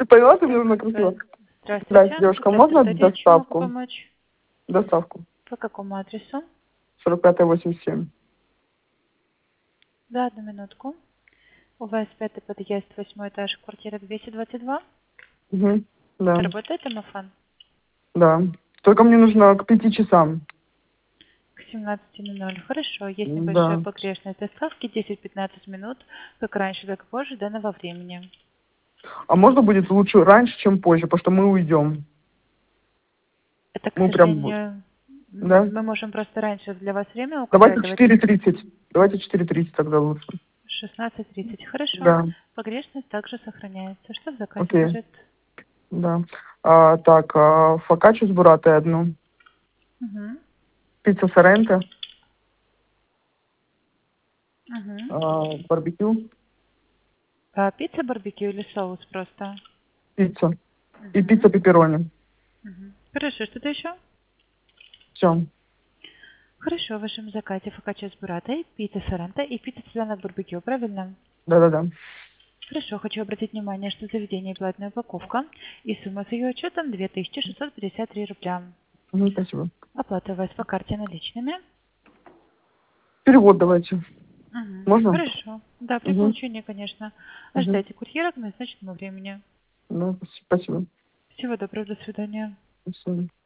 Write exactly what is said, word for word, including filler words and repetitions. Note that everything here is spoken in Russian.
Ты поняла, ты мне нужна красиво. Здравствуйте. Здравствуйте, девушка, можно Здравствуйте. Чем могу доставку? помочь? Доставку. По какому адресу? сорок пятая восемьдесят семь. Да, одну минутку. У вас пятый подъезд, восьмой этаж, квартира двести двадцать два. Угу. Да, Работает домофон? да. Только мне нужно к пяти часам. К семнадцати ноль ноль. Хорошо. Есть небольшая Да. погрешность доставки. десять-пятнадцать минут. Как раньше, так и позже данного времени. А можно будет лучше раньше, чем позже, потому что мы уйдем. Это, к Мы прям будем. сожалению, Да? м, мы можем просто раньше для вас время Давайте указать. Давайте четыре тридцать. Давайте четыре тридцать тогда лучше. шестнадцать тридцать. Хорошо. Да. Погрешность также сохраняется. Что в заказе Окей. будет? Да. А, так, а, фокаччо с буратой одну. Угу. Пицца Соренто. Угу. А, барбекю. А пицца барбекю или соус просто? Пицца. И Угу. пицца пепперони. Угу. Хорошо, что-то еще? Все. Хорошо, в вашем заказе фокаччо с буратой, пицца соренто и пицца цыпленок барбекю, правильно? Да-да-да. Хорошо, хочу обратить внимание, что заведение платная упаковка и сумма с ее учетом две тысячи шестьсот пятьдесят три рубля. Угу, спасибо. Оплата у вас по карте наличными. Перевод давайте. Угу. Можно? Хорошо. Да, при Угу. получении, конечно. Угу. Ожидайте курьера к назначенному времени. Да, спасибо. Всего доброго, до свидания. До свидания.